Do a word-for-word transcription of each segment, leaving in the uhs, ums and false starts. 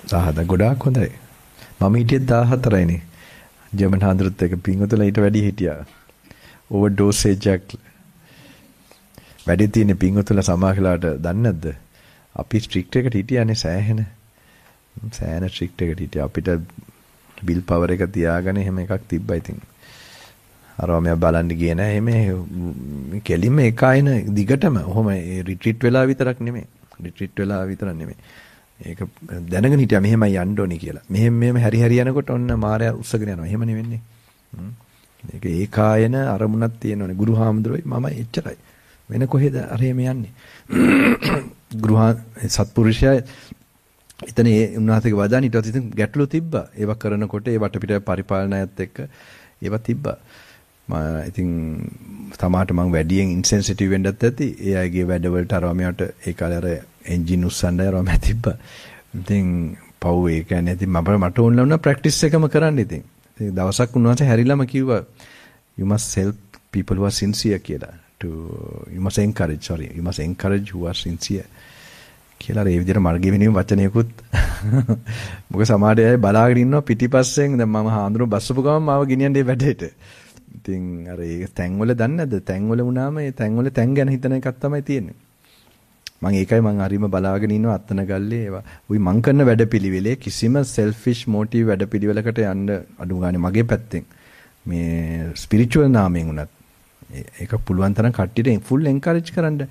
දහහත ගොඩාක් හොඳයි. මම හිටියේ දාහතරයිනේ. ජර්මන් හාමුදුරුවොත් එක පින්වතුන්ලා ඊට වැඩි හිටියා. ඕවර් ඩෝසේජ් එකක් වැඩි තියෙන පින්වතුන්ලා සමාහලාට දන්නේ නැද්ද? අපි ස්ට්‍රික්ට් එකට හිටියානේ සෑහෙන. සෑහෙන ස්ට්‍රික්ට් එකට හිටියා. අපිට බිල් පවර් එක තියාගෙන එහෙම එකක් තිබ්බා ඉතින්. අරම මම බලන්න ගියේ නෑ. එහෙම කෙලින්ම එකයින දිගටම. ඔහොම රිට්‍රීට් වෙලා විතරක් නෙමෙයි. රිට්‍රීට් වෙලා විතරක් නෙමෙයි. ඒක දැනගෙන හිටියා මෙහෙමයි යන්න ඕනි කියලා. මෙහෙම මෙහෙම හැරි හැරි යනකොට ඔන්න මාරයා උස්සගෙන යනවා. එහෙම නෙවෙන්නේ. මේක ඒකායන අරමුණක් තියෙනවනේ. ගුරු හාමුදුරුවෝයි මම එච්චරයි. වෙන කොහෙද අර එහෙම යන්නේ? ගුරුහා සත්පුරුෂයා එතන ඒ උන්වහන්සේගේ වදාන ඊට පස්සේ ඉතින් ගැටලු තිබ්බා. ඒවා කරනකොට ඒ වටපිට පරිපාලනයත් එක්ක ඒවා තිබ්බා. මම ඉතින් තමාට මම වැඩියෙන් ඉන්සෙන්සිටිව් වෙන්නත් ඇති. ඒ අයගේ වැඩවලට අරව මෙයාට ඒ කාලේ අර එන්ජින් උස්සන්න අරව මම තිබ්බා. ඉතින් පව් ඒ කියන්නේ ඉතින් මම මට ඕන වුණා ප්‍රැක්ටිස් එකම කරන්න ඉතින්. ඉතින් දවසක් උන්වහන්සේ හැරිලාම කිව්වා you must help people who are sincere කියලා. to you must encourage sorry you must encourage who are sincere කියලා ඒ විදිහට මර්ගයේ වෙනීම වචනයකුත් මොකද සමහර අය බලාගෙන ඉන්නවා පිටිපස්සෙන් දැන් මම හාඳුනන බස්සපු ගමන් මාව ගෙනියන්නේ වැඩේට. ඉතින් අර ඒ තැන්වල දන්නේ නැද්ද? තැන්වල වුණාම ඒ තැන්වල තැන් ගැන හිතන එකක් තමයි තියෙන්නේ. මම ඒකයි මම හරීම බලාගෙන ඉන්නවා අත්තන ගල්ලේ ඒවා. උයි මං කරන වැඩපිළිවෙලේ කිසිම selfish motive වැඩපිළිවෙලකට යන්න අඩු ගානේ මගේ පැත්තෙන් මේ spiritual නාමයෙන් උනත් ඒක පුළුවන් තරම් කට්ටියට full encourage කරන්න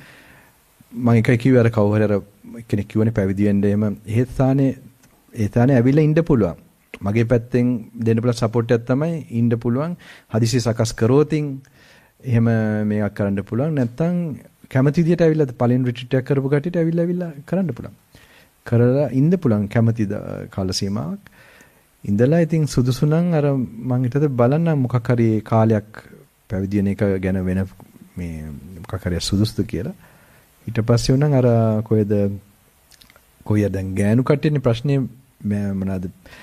මම එකයි කිව්වේ අර කවුරු හරි අර කෙනෙක් කිව්වනේ පැවිදි වෙන්න එහෙම ඒ ස්ථානේ ඒ ස්ථානේ ඇවිල්ලා ඉන්න පුළුවන්. මගේ පැත්තෙන් දෙන්න පුළුවන් සපෝට් එකක් තමයි ඉන්න පුළුවන්. හදිසි සකස් කරෝතින් එහෙම මේක කරන්න පුළුවන්. නැත්තම් කැමති විදියට ඇවිල්ලා පළවෙනි රිට්‍රීට් එක කරපු කට්ටියට ඇවිල්ලා ඇවිල්ලා කරන්න පුළුවන්. කරලා ඉන්න පුළුවන් කැමති කාල සීමාවක්. ඉඳලා ඉතින් සුදුසු නම් අර මං හිතද බලන්න මොකක් හරි කාලයක් පැවිදි වෙන එක ගැන වෙන මේ මොකක් හරි සුදුසුද කියලා. ඊට පස්සේ උනම් අර කොහෙද කොහෙද දැන් ගෑනු කට්ටියනේ ප්‍රශ්නේ මොනවාද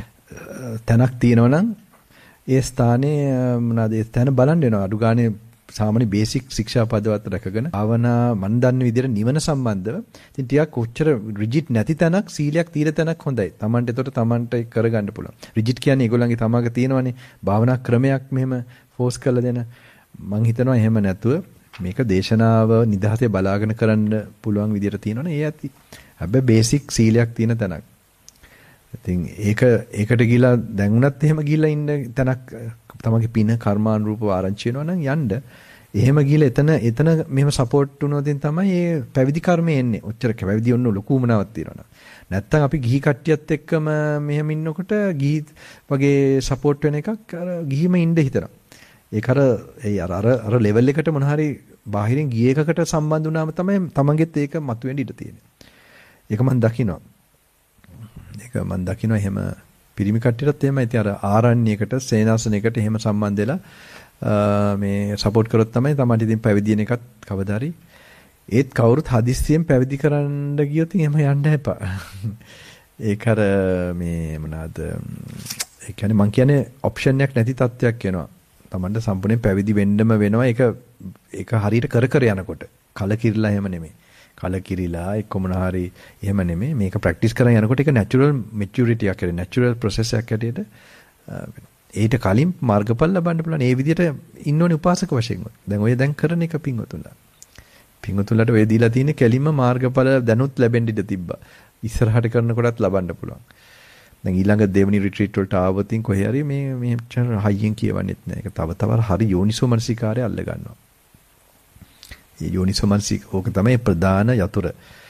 තැනක් තියෙනවා නම් ඒ ස්ථානේ මොනවාද ඒ තැන බලන්න වෙනවා. අඩු ගානේ සාමාන්‍ය බේසික් ශික්ෂා පදවත් රැකගෙන ආවනා මන් දන්න විදිහට නිවන සම්බන්ධව ඉතින් ටිකක් කොච්චර රිජිට් නැති තැනක් සීලයක් తీර තැනක් හොඳයි. Tamanට ඒතකොට Tamanට ඒක කරගන්න පුළුවන්. රිජිට් කියන්නේ ඒගොල්ලන්ගේ තමාගේ තියෙනවනේ භාවනා ක්‍රමයක් මෙහෙම ෆෝස් කරලා දෙන. මං හිතනවා එහෙම නැතුව මේක දේශනාව නිදහසේ බලාගෙන කරන්න පුළුවන් විදිහට තියෙනවනේ ඒ ඇති. හැබැයි බේසික් සීලයක් තියෙන තැනක්. ඉතින් ඒක ඒකට ගිහිලා දැන් උනත් එහෙම ගිහිලා ඉන්න තැනක් තමගේ පින කර්මානුරූපව ආරංචි වෙනවා නම් යන්න. එහෙම ගිහිලා එතන එතන මෙහෙම සපෝට් වුණොතින් තමයි මේ පැවිදි කර්මය එන්නේ. ඔච්චර පැවිදි වුණ ලොකු උමනාවක් තියෙනවා. නැත්තම් අපි ගිහි කට්ටියත් එක්කම මෙහෙම ඉන්නකොට ගිහි වගේ සපෝට් වෙන එකක් අර ගිහිම ඉන්න හිතනවා. ඒක අර ඒ අර අර අර ලෙවල් එකට මොන හරි බාහිරින් ගිය එකකට සම්බන්ධ වුණාම තමයි තමන්ගෙත් ඒක මතුවෙන්න ඉඩ තියෙන්නේ. ඒක මම දකිනවා. ඒක මම දකිනවා එහෙම පිරිමි කට්ටියටත් එහෙමයි. ඉතින් අර ආරණ්‍යයකට සේනාසනයකට එහෙම සම්බන්ධ වෙලා මේ සපෝට් කරොත් තමයි තමයි ඉතින් පැවිදි වෙන එකත් කවදා හරි ඒත් කවුරුත් හදිස්සියෙන් පැවිදි කරන්න ගියොත් එහෙම යන්න එපා. ඒක අර මේ මොනවාද ඒ කියන්නේ මම කියන්නේ ඔප්ෂන් එකක් නැති තත්ත්වයක් එනවා. තමන්ට සම්පූර්ණයෙන් පැවිදි වෙන්නම වෙනවා. ඒක ඒක හරියට කර කර යනකොට කලකිරිලා එහෙම නෙමෙයි. කලකිරිලා එක්ක මොන හරි එහෙම නෙමෙයි. මේක ප්‍රැක්ටිස් කරන් යනකොට ඒක නැචරල් මැචියුරිටි එකක් හැටියට නැචරල් ප්‍රොසෙස් එකක් හැටියට ඊට කලින් මාර්ගඵල ලබන්න පුළුවන්. ඒ විදිහට ඉන්න ඕනේ උපාසක වශයෙන්. දැන් ඔය දැන් කරන එක පින්වතුන්ලා. පින්වතුන්ලාට ඔය දීලා තියෙන කෙලින්ම මාර්ගඵල දැනුත් ලැබෙන්න ඉඩ තිබ්බා. ඉස්සරහට කරනකොටත් ලබන්න පුළුවන්. දැන් ඊළඟ දෙවෙනි රිට්‍රීට් වලට ආවොතින් කොහේ හරි මේ මේ හයියෙන් කියවන්නෙත් නෑ. ඒක තව තව හරි යෝනිසෝමනසිකාරය අල්ල ගන්නවා. මේ යෝනිසෝමනසික ඕක තමයි ප්‍රධාන යතුරු.